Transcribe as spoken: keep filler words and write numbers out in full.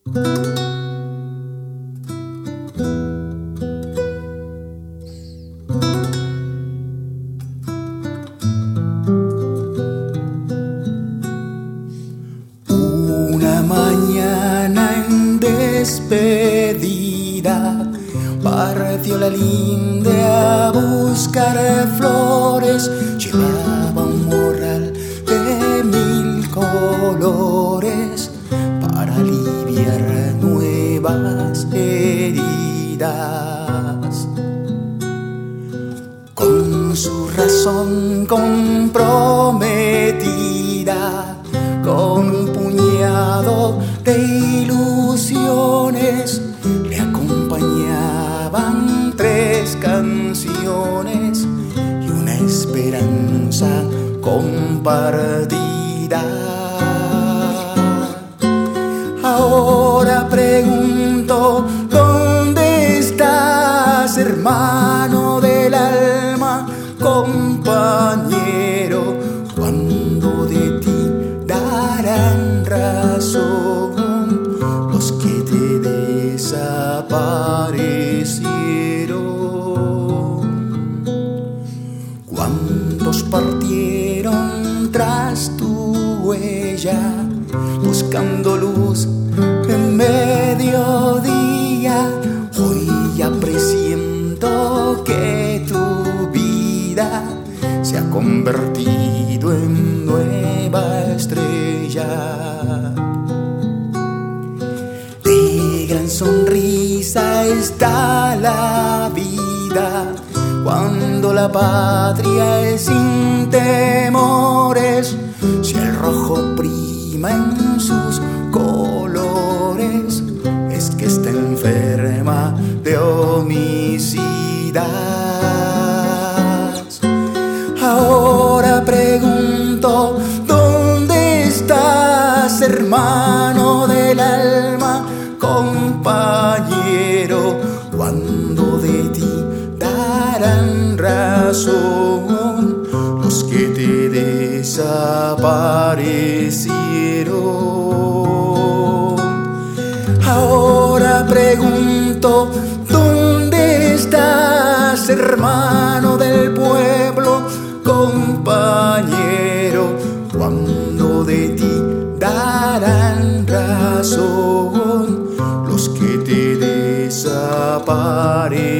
Una mañana en despedida partió la linda a buscar flores. Llevaba un morral de mil colores para aliviar nuevas heridas. Con su razón comprometida, con un puñado de ilusiones, le acompañaban tres canciones y una esperanza compartida. Ahora pregunto, ¿dónde estás, hermano del alma, compañero? ¿Cuándo de ti darán razón los que te desaparecieron? ¿Cuántos partieron tras tu huella, buscando luz en mediodía? Hoy ya presiento que tu vida se ha convertido en nueva estrella. De gran sonrisa está la vida cuando la patria es sin temores. Si el rojo prima en sus colores, es que está enferma de homicidas. Ahora pregunto, ¿dónde estás, hermano del alma, compañero? ¿Cuándo de ti darán razón los que te desaparecieron? Ahora pregunto, ¿dónde estás, hermano del pueblo, compañero? ¿Cuándo de ti darán razón los que te desaparecieron?